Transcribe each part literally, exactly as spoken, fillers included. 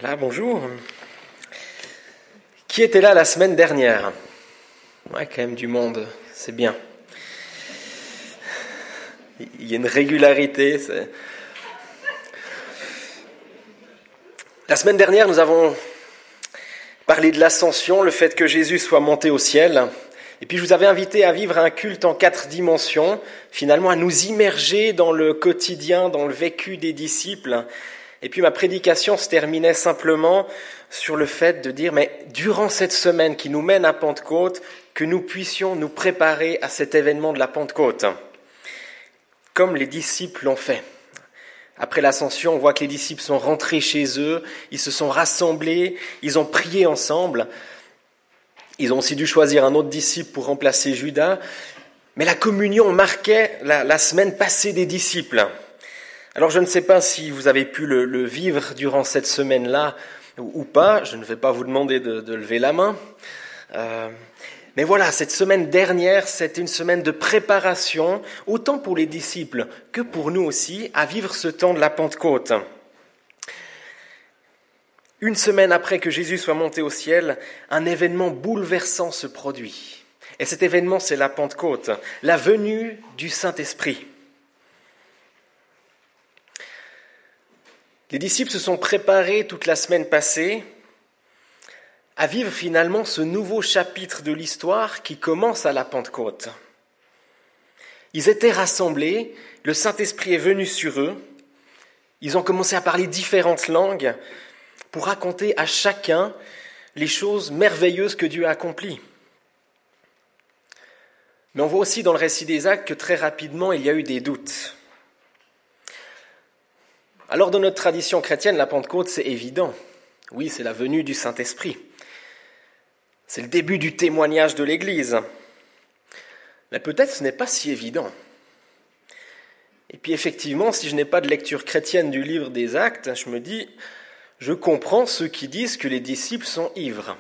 Voilà, bonjour. Qui était là la semaine dernière ? Ouais, quand même du monde, c'est bien. Il y a une régularité. C'est... La semaine dernière, nous avons parlé de l'ascension, le fait que Jésus soit monté au ciel. Et puis je vous avais invité à vivre un culte en quatre dimensions, finalement à nous immerger dans le quotidien, dans le vécu des disciples. Et puis ma prédication se terminait simplement sur le fait de dire, mais durant cette semaine qui nous mène à Pentecôte, que nous puissions nous préparer à cet événement de la Pentecôte, comme les disciples l'ont fait. Après l'ascension, on voit que les disciples sont rentrés chez eux, ils se sont rassemblés, ils ont prié ensemble. Ils ont aussi dû choisir un autre disciple pour remplacer Judas. Mais la communion marquait la, la semaine passée des disciples. Alors je ne sais pas si vous avez pu le, le vivre durant cette semaine-là ou, ou pas. Je ne vais pas vous demander de, de lever la main. Euh, mais voilà, cette semaine dernière, c'était une semaine de préparation, autant pour les disciples que pour nous aussi, à vivre ce temps de la Pentecôte. Une semaine après que Jésus soit monté au ciel, un événement bouleversant se produit. Et cet événement, c'est la Pentecôte, la venue du Saint-Esprit. Les disciples se sont préparés toute la semaine passée à vivre finalement ce nouveau chapitre de l'histoire qui commence à la Pentecôte. Ils étaient rassemblés, le Saint-Esprit est venu sur eux, ils ont commencé à parler différentes langues pour raconter à chacun les choses merveilleuses que Dieu a accomplies. Mais on voit aussi dans le récit des Actes que très rapidement il y a eu des doutes. Alors dans notre tradition chrétienne, la Pentecôte, c'est évident. Oui, c'est la venue du Saint-Esprit. C'est le début du témoignage de l'Église. Mais peut-être ce n'est pas si évident. Et puis effectivement, si je n'ai pas de lecture chrétienne du livre des Actes, je me dis, je comprends ceux qui disent que les disciples sont ivres.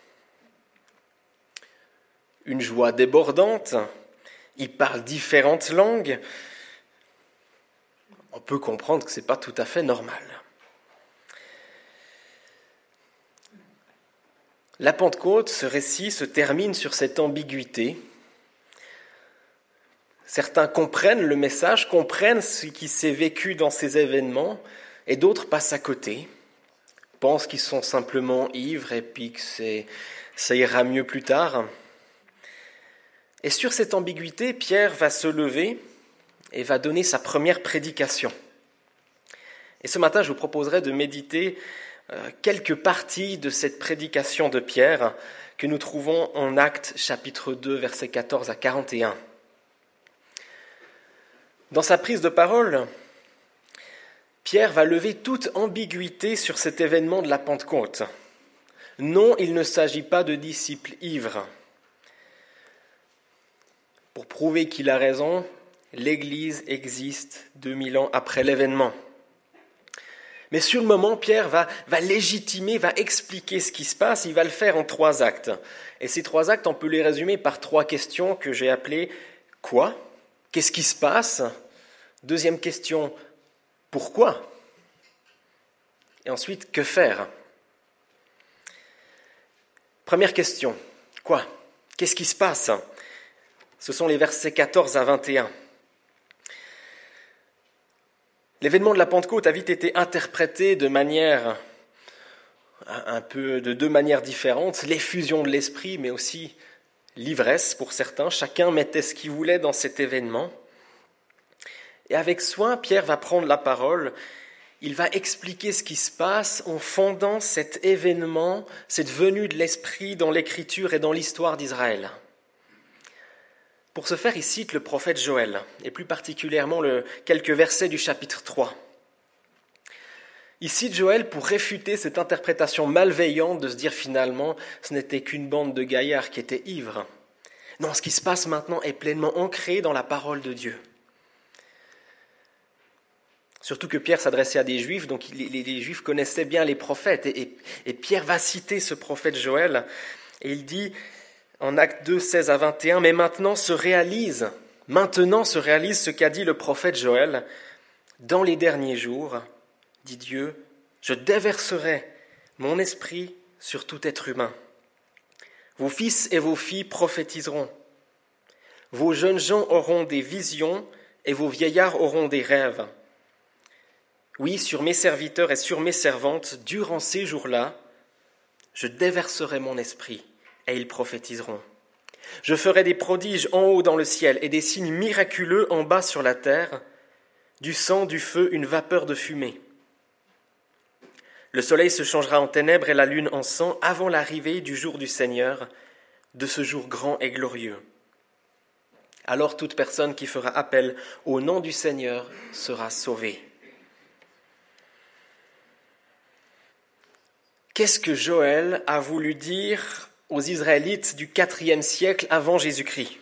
Une joie débordante, ils parlent différentes langues. On peut comprendre que ce n'est pas tout à fait normal. La Pentecôte, ce récit se termine sur cette ambiguïté. Certains comprennent le message, comprennent ce qui s'est vécu dans ces événements, et d'autres passent à côté, pensent qu'ils sont simplement ivres et puis que c'est, ça ira mieux plus tard. Et sur cette ambiguïté, Pierre va se lever et va donner sa première prédication. Et ce matin, je vous proposerai de méditer euh, quelques parties de cette prédication de Pierre que nous trouvons en Actes chapitre deux, versets quatorze à quarante et un. Dans sa prise de parole, Pierre va lever toute ambiguïté sur cet événement de la Pentecôte. Non, il ne s'agit pas de disciples ivres. Pour prouver qu'il a raison, l'Église existe deux mille ans après l'événement. Mais sur le moment, Pierre va, va légitimer, va expliquer ce qui se passe. Il va le faire en trois actes. Et ces trois actes, on peut les résumer par trois questions que j'ai appelées « Quoi ? Qu'est-ce qui se passe ?» Deuxième question, « Pourquoi ?» Et ensuite, « Que faire ?» Première question, « Quoi ? Qu'est-ce qui se passe ?» Ce sont les versets quatorze à vingt et un. L'événement de la Pentecôte a vite été interprété de manière, un peu, de deux manières différentes. L'effusion de l'esprit, mais aussi l'ivresse pour certains. Chacun mettait ce qu'il voulait dans cet événement. Et avec soin, Pierre va prendre la parole. Il va expliquer ce qui se passe en fondant cet événement, cette venue de l'esprit dans l'Écriture et dans l'histoire d'Israël. Pour ce faire, il cite le prophète Joël, et plus particulièrement le, quelques versets du chapitre trois. Il cite Joël pour réfuter cette interprétation malveillante de se dire finalement ce n'était qu'une bande de gaillards qui étaient ivres. Non, ce qui se passe maintenant est pleinement ancré dans la parole de Dieu. Surtout que Pierre s'adressait à des Juifs, donc les, les, les Juifs connaissaient bien les prophètes, et, et, et Pierre va citer ce prophète Joël, et il dit... En Actes deux, seize à vingt et un, mais maintenant se réalise, maintenant se réalise ce qu'a dit le prophète Joël. Dans les derniers jours, dit Dieu, je déverserai mon esprit sur tout être humain. Vos fils et vos filles prophétiseront. Vos jeunes gens auront des visions et vos vieillards auront des rêves. Oui, sur mes serviteurs et sur mes servantes, durant ces jours-là, je déverserai mon esprit et ils prophétiseront. Je ferai des prodiges en haut dans le ciel et des signes miraculeux en bas sur la terre, du sang, du feu, une vapeur de fumée. Le soleil se changera en ténèbres et la lune en sang avant l'arrivée du jour du Seigneur, de ce jour grand et glorieux. Alors toute personne qui fera appel au nom du Seigneur sera sauvée. Qu'est-ce que Joël a voulu dire aux Israélites du quatrième siècle avant Jésus-Christ?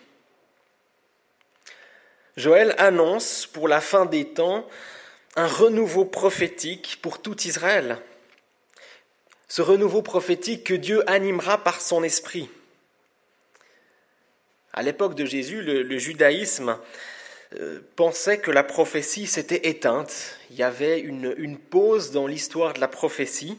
Joël annonce pour la fin des temps un renouveau prophétique pour tout Israël. Ce renouveau prophétique que Dieu animera par son esprit. À l'époque de Jésus, le, le judaïsme euh, pensait que la prophétie s'était éteinte. Il y avait une, une pause dans l'histoire de la prophétie.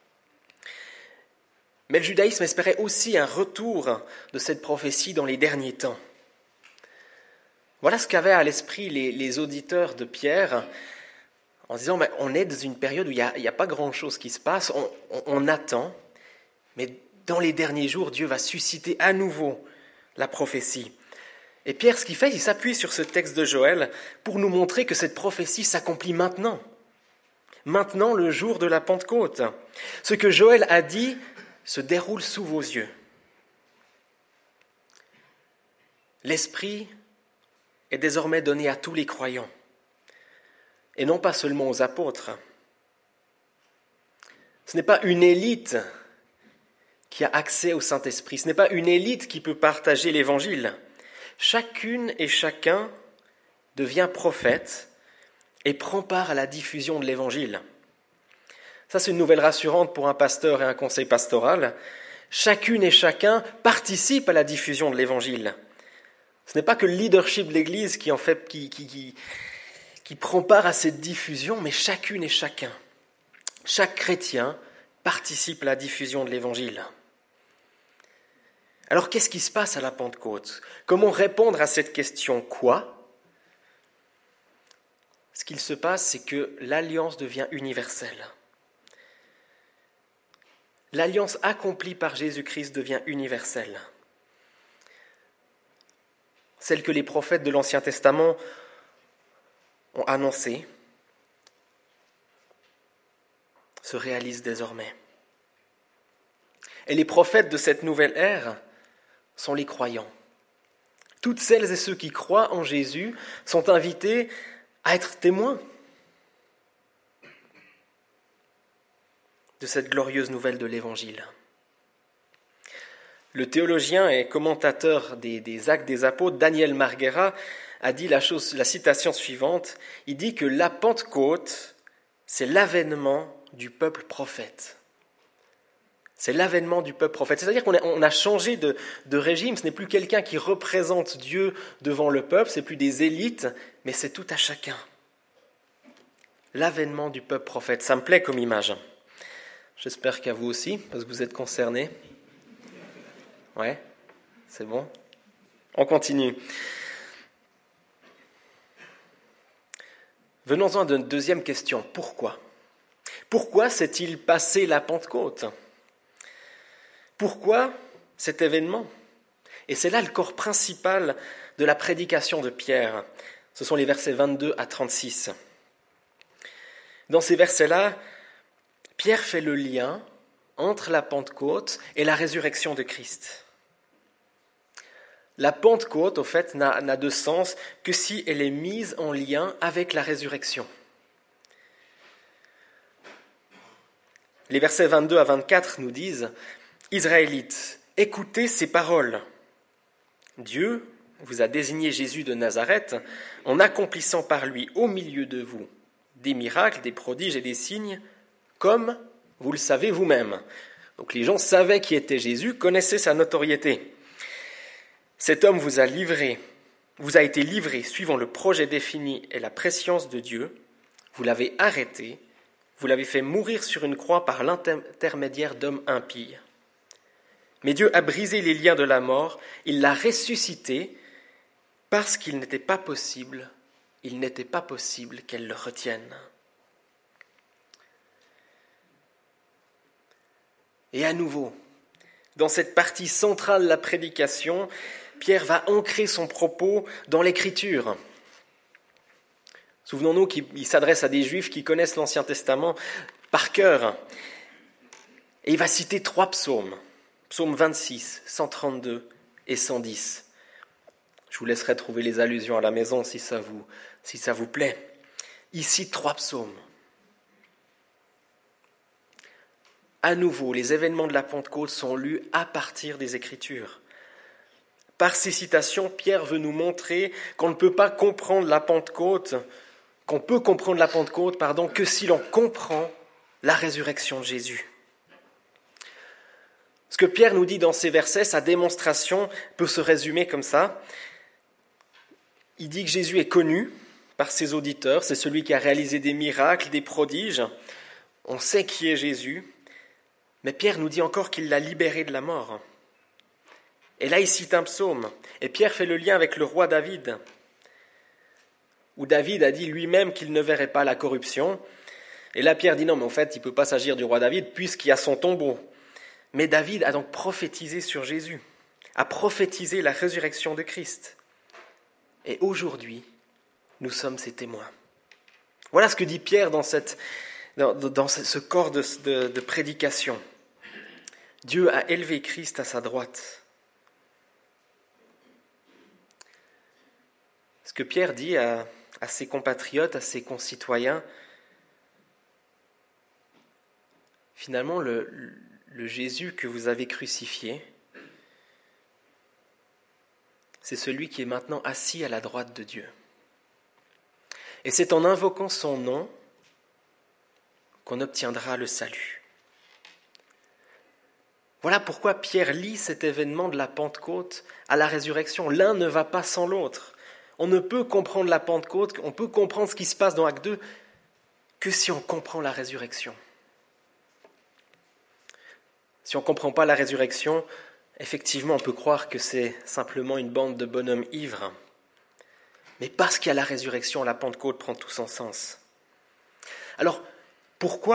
Mais le judaïsme espérait aussi un retour de cette prophétie dans les derniers temps. Voilà ce qu'avaient à l'esprit les, les auditeurs de Pierre, en se disant ben, on est dans une période où il n'y a, a pas grand-chose qui se passe, on, on, on attend, mais dans les derniers jours, Dieu va susciter à nouveau la prophétie. Et Pierre, ce qu'il fait, il s'appuie sur ce texte de Joël pour nous montrer que cette prophétie s'accomplit maintenant. Maintenant, le jour de la Pentecôte. Ce que Joël a dit se déroule sous vos yeux. L'Esprit est désormais donné à tous les croyants, et non pas seulement aux apôtres. Ce n'est pas une élite qui a accès au Saint-Esprit, ce n'est pas une élite qui peut partager l'Évangile. Chacune et chacun devient prophète et prend part à la diffusion de l'Évangile. Ça, c'est une nouvelle rassurante pour un pasteur et un conseil pastoral. Chacune et chacun participe à la diffusion de l'Évangile. Ce n'est pas que le leadership de l'Église qui, en fait, qui, qui, qui, qui prend part à cette diffusion, mais chacune et chacun. Chaque chrétien participe à la diffusion de l'Évangile. Alors, qu'est-ce qui se passe à la Pentecôte? Comment répondre à cette question? Quoi? Ce qu'il se passe, c'est que l'alliance devient universelle. L'alliance accomplie par Jésus-Christ devient universelle. Celle que les prophètes de l'Ancien Testament ont annoncée se réalise désormais. Et les prophètes de cette nouvelle ère sont les croyants. Toutes celles et ceux qui croient en Jésus sont invités à être témoins de cette glorieuse nouvelle de l'Évangile. Le théologien et commentateur des, des Actes des Apôtres, Daniel Marguera, a dit la, chose, la citation suivante. Il dit que la Pentecôte, c'est l'avènement du peuple prophète. C'est l'avènement du peuple prophète. C'est-à-dire qu'on a, on a changé de, de régime. Ce n'est plus quelqu'un qui représente Dieu devant le peuple, c'est plus des élites, mais c'est tout à chacun. L'avènement du peuple prophète, ça me plaît comme image. J'espère qu'à vous aussi, parce que vous êtes concernés. Ouais, c'est bon. On continue. Venons-en à une deuxième question. Pourquoi? Pourquoi s'est-il passé la Pentecôte? Pourquoi cet événement? Et c'est là le corps principal de la prédication de Pierre. Ce sont les versets vingt-deux à trente-six. Dans ces versets-là, Pierre fait le lien entre la Pentecôte et la résurrection de Christ. La Pentecôte, au fait, n'a, n'a de sens que si elle est mise en lien avec la résurrection. Les versets vingt-deux à vingt-quatre nous disent « Israélites, écoutez ces paroles. Dieu vous a désigné Jésus de Nazareth en accomplissant par lui au milieu de vous des miracles, des prodiges et des signes, comme vous le savez vous-même. » Donc les gens savaient qui était Jésus, connaissaient sa notoriété. Cet homme vous a livré, vous a été livré suivant le projet défini et la prescience de Dieu. Vous l'avez arrêté, Vous l'avez fait mourir sur une croix par l'intermédiaire d'hommes impies. Mais Dieu a brisé les liens de la mort, il l'a ressuscité parce qu'il n'était pas possible, il n'était pas possible qu'elle le retienne. Et à nouveau, dans cette partie centrale de la prédication, Pierre va ancrer son propos dans l'Écriture. Souvenons-nous qu'il s'adresse à des Juifs qui connaissent l'Ancien Testament par cœur. Et il va citer trois psaumes, psaume vingt-six, cent trente-deux et cent dix. Je vous laisserai trouver les allusions à la maison si ça vous, si ça vous plaît. Il cite trois psaumes. À nouveau, les événements de la Pentecôte sont lus à partir des Écritures. Par ces citations, Pierre veut nous montrer qu'on ne peut pas comprendre la Pentecôte, qu'on peut comprendre la Pentecôte, pardon, que si l'on comprend la résurrection de Jésus. Ce que Pierre nous dit dans ces versets, sa démonstration peut se résumer comme ça. Il dit que Jésus est connu par ses auditeurs, c'est celui qui a réalisé des miracles, des prodiges. On sait qui est Jésus, mais Pierre nous dit encore qu'il l'a libéré de la mort. Et là, il cite un psaume, et Pierre fait le lien avec le roi David, où David a dit lui-même qu'il ne verrait pas la corruption. Et là, Pierre dit non, mais en fait, il ne peut pas s'agir du roi David, puisqu'il y a son tombeau. Mais David a donc prophétisé sur Jésus, a prophétisé la résurrection de Christ. Et aujourd'hui, nous sommes ses témoins. Voilà ce que dit Pierre dans, cette, dans, dans ce corps de, de, de prédication. Dieu a élevé Christ à sa droite. Ce que Pierre dit à, à ses compatriotes, à ses concitoyens, finalement, le, le Jésus que vous avez crucifié, c'est celui qui est maintenant assis à la droite de Dieu. Et c'est en invoquant son nom qu'on obtiendra le salut. Voilà pourquoi Pierre lie cet événement de la Pentecôte à la résurrection. L'un ne va pas sans l'autre. On ne peut comprendre la Pentecôte, on peut comprendre ce qui se passe dans Acte deux que si on comprend la résurrection. Si on ne comprend pas la résurrection, effectivement, on peut croire que c'est simplement une bande de bonhommes ivres. Mais parce qu'il y a la résurrection, la Pentecôte prend tout son sens. Alors, pourquoi ?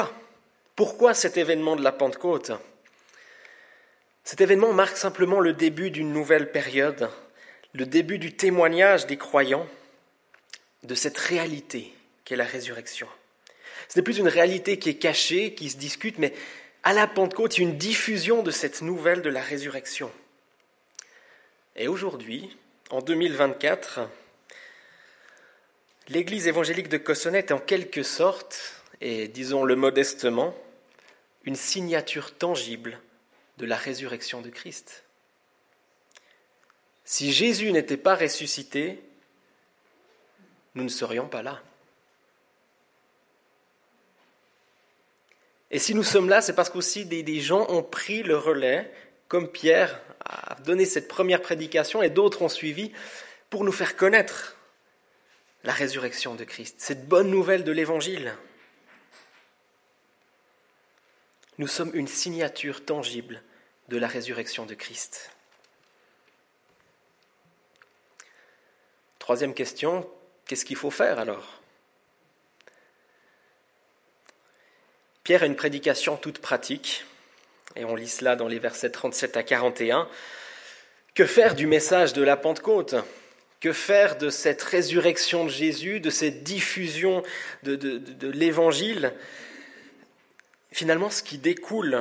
Pourquoi cet événement de la Pentecôte ? Cet événement marque simplement le début d'une nouvelle période, le début du témoignage des croyants de cette réalité qu'est la résurrection. Ce n'est plus une réalité qui est cachée, qui se discute, mais à la Pentecôte, il y a une diffusion de cette nouvelle de la résurrection. Et aujourd'hui, en deux mille vingt-quatre, l'Église évangélique de Cossonay est en quelque sorte, et disons-le modestement, une signature tangible de la résurrection de Christ. Si Jésus n'était pas ressuscité, nous ne serions pas là. Et si nous sommes là, c'est parce qu'aussi des, des gens ont pris le relais, comme Pierre a donné cette première prédication, et d'autres ont suivi, pour nous faire connaître la résurrection de Christ, cette bonne nouvelle de l'Évangile. Nous sommes une signature tangible de la résurrection de Christ. Troisième question, qu'est-ce qu'il faut faire alors ? Pierre a une prédication toute pratique, et on lit cela dans les versets trente-sept à quarante et un. Que faire du message de la Pentecôte ? Que faire de cette résurrection de Jésus, de cette diffusion de, de, de, de l'Évangile ? Finalement, ce qui découle,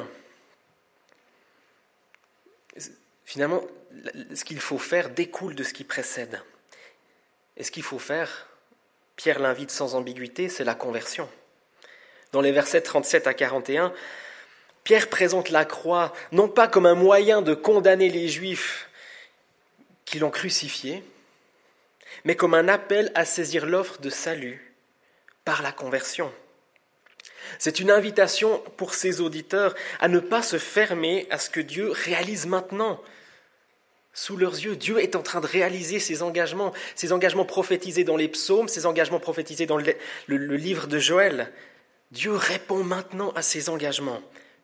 finalement, ce qu'il faut faire découle de ce qui précède. Et ce qu'il faut faire, Pierre l'invite sans ambiguïté, c'est la conversion. Dans les versets trente-sept à quarante et un, Pierre présente la croix non pas comme un moyen de condamner les Juifs qui l'ont crucifié, mais comme un appel à saisir l'offre de salut par la conversion. C'est une invitation pour ses auditeurs à ne pas se fermer à ce que Dieu réalise maintenant. Sous leurs yeux, Dieu est en train de réaliser ses engagements, ses engagements prophétisés dans les psaumes, ses engagements prophétisés dans le, le, le livre de Joël. Dieu répond maintenant à ses engagements.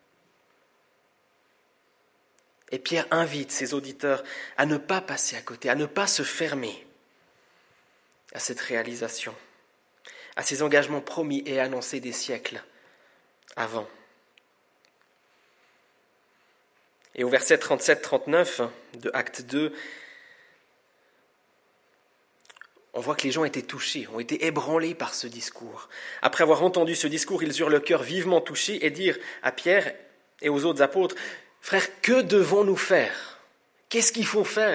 Et Pierre invite ses auditeurs à ne pas passer à côté, à ne pas se fermer à cette réalisation, à ces engagements promis et annoncés des siècles avant. Et au verset trente-sept trente-neuf de Acte deux, on voit que les gens étaient touchés, ont été ébranlés par ce discours. Après avoir entendu ce discours, ils eurent le cœur vivement touché et dirent à Pierre et aux autres apôtres, « Frères, que devons-nous faire ? Qu'est-ce qu'il faut faire ?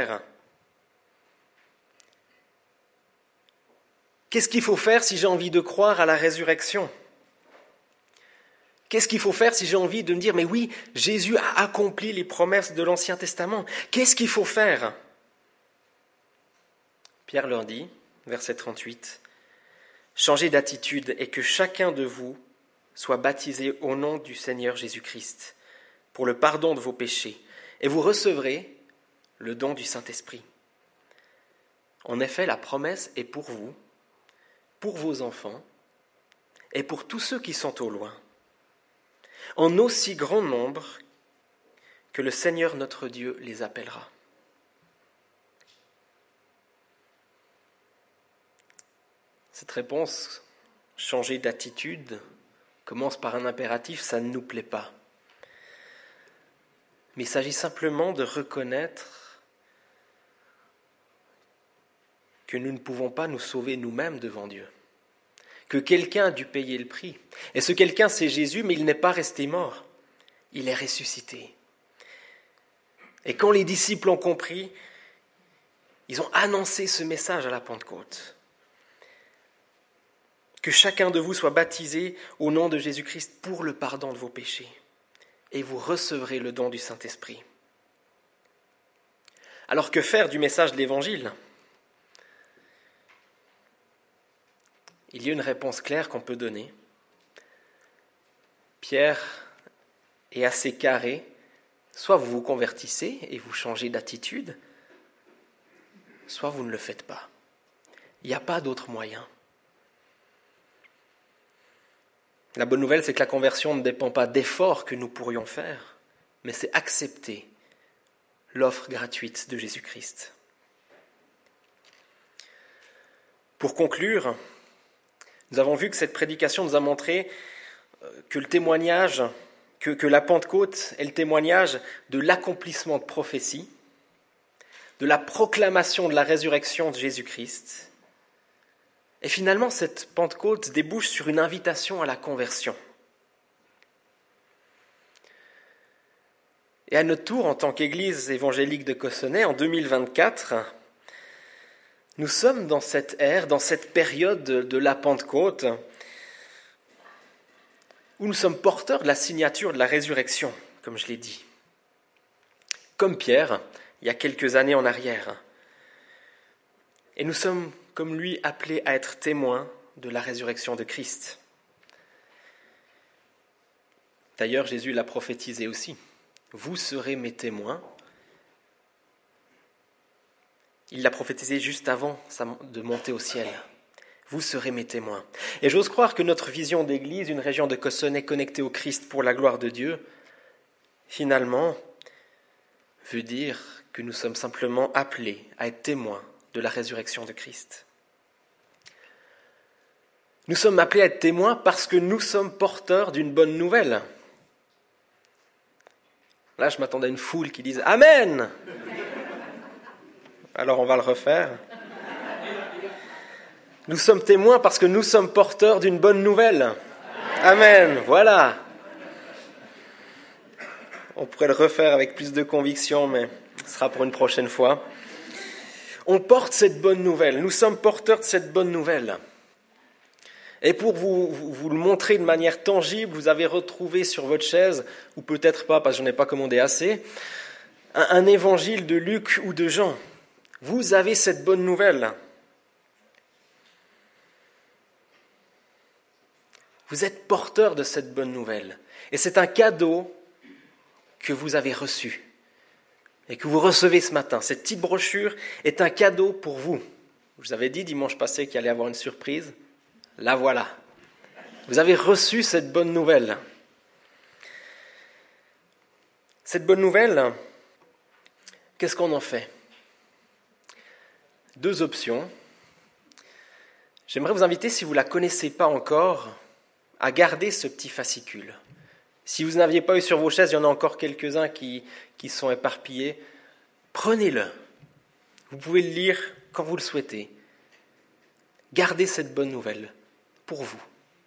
Qu'est-ce qu'il faut faire si j'ai envie de croire à la résurrection ? Qu'est-ce qu'il faut faire si j'ai envie de me dire, mais oui, Jésus a accompli les promesses de l'Ancien Testament. Qu'est-ce qu'il faut faire ? Pierre leur dit, verset trente-huit, « Changez d'attitude et que chacun de vous soit baptisé au nom du Seigneur Jésus-Christ pour le pardon de vos péchés, et vous recevrez le don du Saint-Esprit. En effet, la promesse est pour vous, pour vos enfants et pour tous ceux qui sont au loin, en aussi grand nombre que le Seigneur notre Dieu les appellera. » Cette réponse, changer d'attitude, commence par un impératif, ça ne nous plaît pas. Mais il s'agit simplement de reconnaître que nous ne pouvons pas nous sauver nous-mêmes devant Dieu, que quelqu'un a dû payer le prix. Et ce quelqu'un, c'est Jésus, mais il n'est pas resté mort, il est ressuscité. Et quand les disciples ont compris, ils ont annoncé ce message à la Pentecôte. Que chacun de vous soit baptisé au nom de Jésus-Christ pour le pardon de vos péchés, et vous recevrez le don du Saint-Esprit. Alors que faire du message de l'Évangile ? Il y a une réponse claire qu'on peut donner. Pierre est assez carré. Soit vous vous convertissez et vous changez d'attitude, soit vous ne le faites pas. Il n'y a pas d'autre moyen. La bonne nouvelle, c'est que la conversion ne dépend pas d'efforts que nous pourrions faire, mais c'est accepter l'offre gratuite de Jésus-Christ. Pour conclure, nous avons vu que cette prédication nous a montré que le témoignage, que, que la Pentecôte est le témoignage de l'accomplissement de prophéties, de la proclamation de la résurrection de Jésus-Christ. Et finalement, cette Pentecôte débouche sur une invitation à la conversion. Et à notre tour, en tant qu'Église évangélique de Cossonay, en deux mille vingt-quatre, nous sommes dans cette ère, dans cette période de la Pentecôte, où nous sommes porteurs de la signature de la résurrection, comme je l'ai dit. Comme Pierre, il y a quelques années en arrière. Et nous sommes, comme lui, appelés à être témoins de la résurrection de Christ. D'ailleurs, Jésus l'a prophétisé aussi. Vous serez mes témoins. Il l'a prophétisé juste avant de monter au ciel. Vous serez mes témoins. Et j'ose croire que notre vision d'Église, une région de Cossonay connectée au Christ pour la gloire de Dieu, finalement, veut dire que nous sommes simplement appelés à être témoins de la résurrection de Christ. Nous sommes appelés à être témoins parce que nous sommes porteurs d'une bonne nouvelle. Là, je m'attendais à une foule qui dise « Amen !» Alors on va le refaire. Nous sommes témoins parce que nous sommes porteurs d'une bonne nouvelle. Amen, voilà. On pourrait le refaire avec plus de conviction, mais ce sera pour une prochaine fois. On porte cette bonne nouvelle, nous sommes porteurs de cette bonne nouvelle. Et pour vous, vous, vous le montrer de manière tangible, vous avez retrouvé sur votre chaise, ou peut-être pas parce que je n'en ai pas commandé assez, un, un évangile de Luc ou de Jean. Vous avez cette bonne nouvelle. Vous êtes porteur de cette bonne nouvelle. Et c'est un cadeau que vous avez reçu et que vous recevez ce matin. Cette petite brochure est un cadeau pour vous. Je vous avais dit dimanche passé qu'il allait y avoir une surprise. La voilà. Vous avez reçu cette bonne nouvelle. Cette bonne nouvelle, qu'est-ce qu'on en fait? Deux options. J'aimerais vous inviter, si vous ne la connaissez pas encore, à garder ce petit fascicule. Si vous n'aviez pas eu sur vos chaises, il y en a encore quelques-uns qui, qui sont éparpillés. Prenez-le. Vous pouvez le lire quand vous le souhaitez. Gardez cette bonne nouvelle pour vous.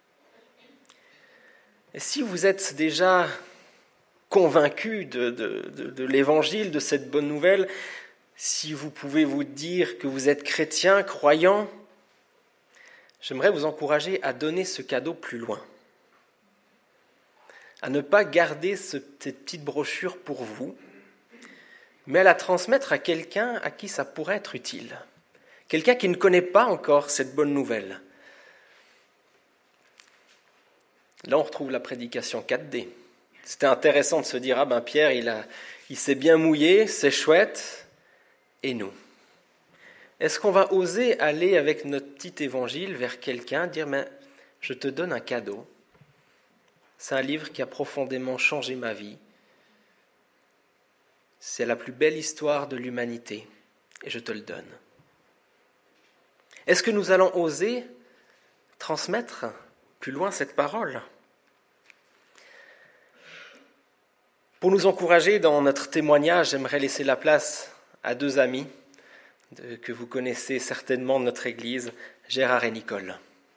Et si vous êtes déjà convaincu de, de, de, de l'évangile, de cette bonne nouvelle, si vous pouvez vous dire que vous êtes chrétien, croyant, j'aimerais vous encourager à donner ce cadeau plus loin. À ne pas garder cette petite brochure pour vous, mais à la transmettre à quelqu'un à qui ça pourrait être utile. Quelqu'un qui ne connaît pas encore cette bonne nouvelle. Là, on retrouve la prédication quatre D. C'était intéressant de se dire, ah ben Pierre, il, a, il s'est bien mouillé, c'est chouette, et nous? Est-ce qu'on va oser aller avec notre petit évangile vers quelqu'un, dire, mais je te donne un cadeau. C'est un livre qui a profondément changé ma vie. C'est la plus belle histoire de l'humanité, et je te le donne. Est-ce que nous allons oser transmettre plus loin cette parole? Pour nous encourager dans notre témoignage, j'aimerais laisser la place à deux amis de, que vous connaissez certainement de notre Église, Gérard et Nicole.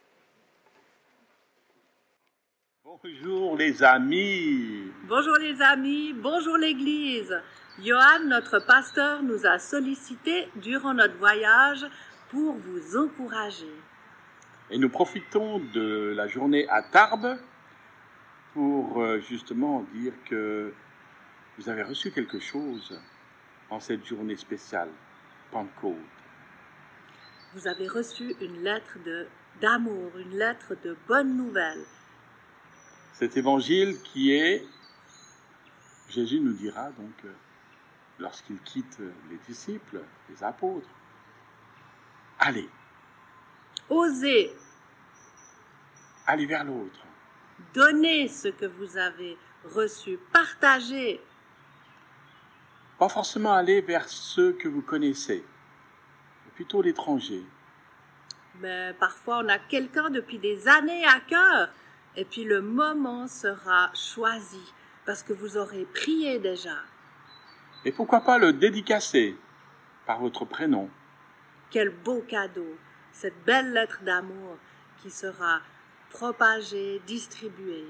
Bonjour les amis. Bonjour les amis, bonjour l'Église. Johan, notre pasteur, nous a sollicité durant notre voyage pour vous encourager. Et nous profitons de la journée à Tarbes pour justement dire que vous avez reçu quelque chose en cette journée spéciale, Pentecôte. Vous avez reçu une lettre de, d'amour, une lettre de bonne nouvelle. Cet évangile qui est, Jésus nous dira donc, lorsqu'il quitte les disciples, les apôtres, allez. Osez. Allez vers l'autre. Donnez ce que vous avez reçu. Partagez. Pas forcément aller vers ceux que vous connaissez, mais plutôt l'étranger. Mais parfois on a quelqu'un depuis des années à cœur, et puis le moment sera choisi, parce que vous aurez prié déjà. Et pourquoi pas le dédicacer par votre prénom. Quel beau cadeau, cette belle lettre d'amour qui sera propagée, distribuée.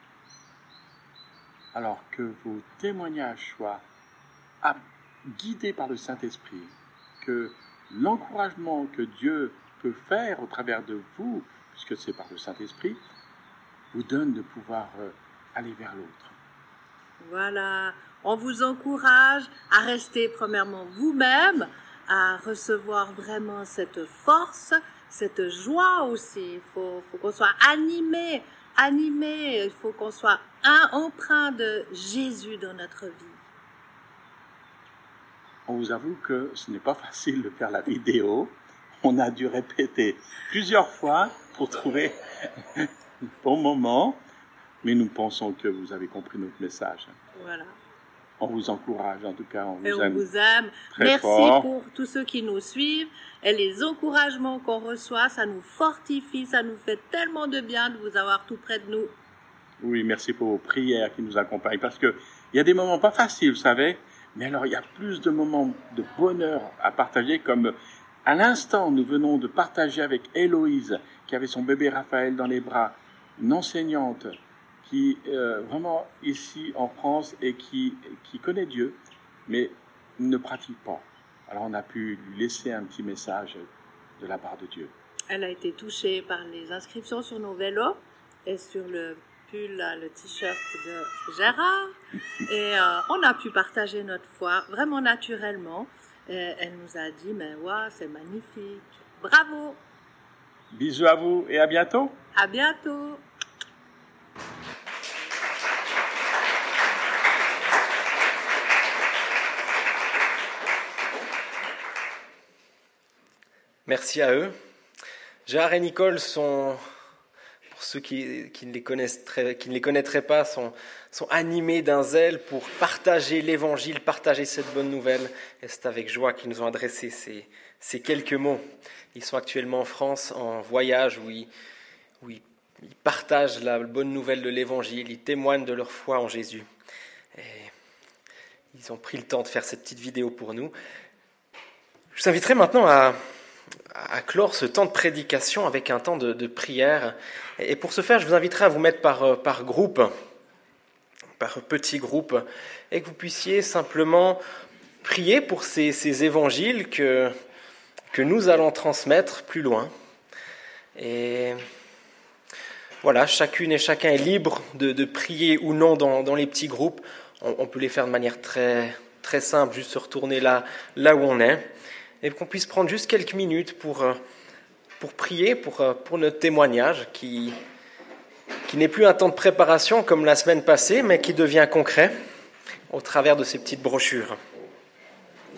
Alors que vos témoignages soient guidés par le Saint-Esprit, que l'encouragement que Dieu peut faire au travers de vous, puisque c'est par le Saint-Esprit, vous donne de pouvoir aller vers l'autre. Voilà, on vous encourage à rester premièrement vous-même, à recevoir vraiment cette force, cette joie aussi. Il faut, faut qu'on soit animé, animé, il faut qu'on soit un empreint de Jésus dans notre vie. On vous avoue que ce n'est pas facile de faire la vidéo. On a dû répéter plusieurs fois pour trouver le bon moment, mais nous pensons que vous avez compris notre message. Voilà. On vous encourage, en tout cas, on vous et on aime. vous aime. Très Merci fort. pour tous ceux qui nous suivent et les encouragements qu'on reçoit, ça nous fortifie, ça nous fait tellement de bien de vous avoir tout près de nous. Oui, merci pour vos prières qui nous accompagnent, parce que il y a des moments pas faciles, vous savez, mais alors il y a plus de moments de bonheur à partager, comme à l'instant, nous venons de partager avec Héloïse, qui avait son bébé Raphaël dans les bras, une enseignante qui euh, vraiment ici en France et qui, qui connaît Dieu, mais ne pratique pas. Alors on a pu lui laisser un petit message de la part de Dieu. Elle a été touchée par les inscriptions sur nos vélos et sur le pull, le t-shirt de Gérard. Et euh, on a pu partager notre foi vraiment naturellement. Et elle nous a dit, mais ouais, c'est magnifique. Bravo! Bisous à vous et à bientôt! À bientôt! Merci à eux. Gérard et Nicole sont, pour ceux qui, qui, ne les connaissent très, qui ne les connaîtraient pas, sont, sont animés d'un zèle pour partager l'Évangile, partager cette bonne nouvelle. Et c'est avec joie qu'ils nous ont adressé ces, ces quelques mots. Ils sont actuellement en France en voyage où ils, où ils, ils partagent la bonne nouvelle de l'Évangile, ils témoignent de leur foi en Jésus. Et ils ont pris le temps de faire cette petite vidéo pour nous. Je vous inviterai maintenant à, à clore ce temps de prédication avec un temps de, de prière. Et pour ce faire, je vous inviterai à vous mettre par, par groupe, par petits groupes, et que vous puissiez simplement prier pour ces, ces évangiles que, que nous allons transmettre plus loin. Et voilà, chacune et chacun est libre de, de prier ou non dans, dans les petits groupes. On, on peut les faire de manière très, très simple, juste se retourner là, là où on est. Et qu'on puisse prendre juste quelques minutes pour, pour prier, pour, pour notre témoignage, qui, qui n'est plus un temps de préparation comme la semaine passée, mais qui devient concret au travers de ces petites brochures.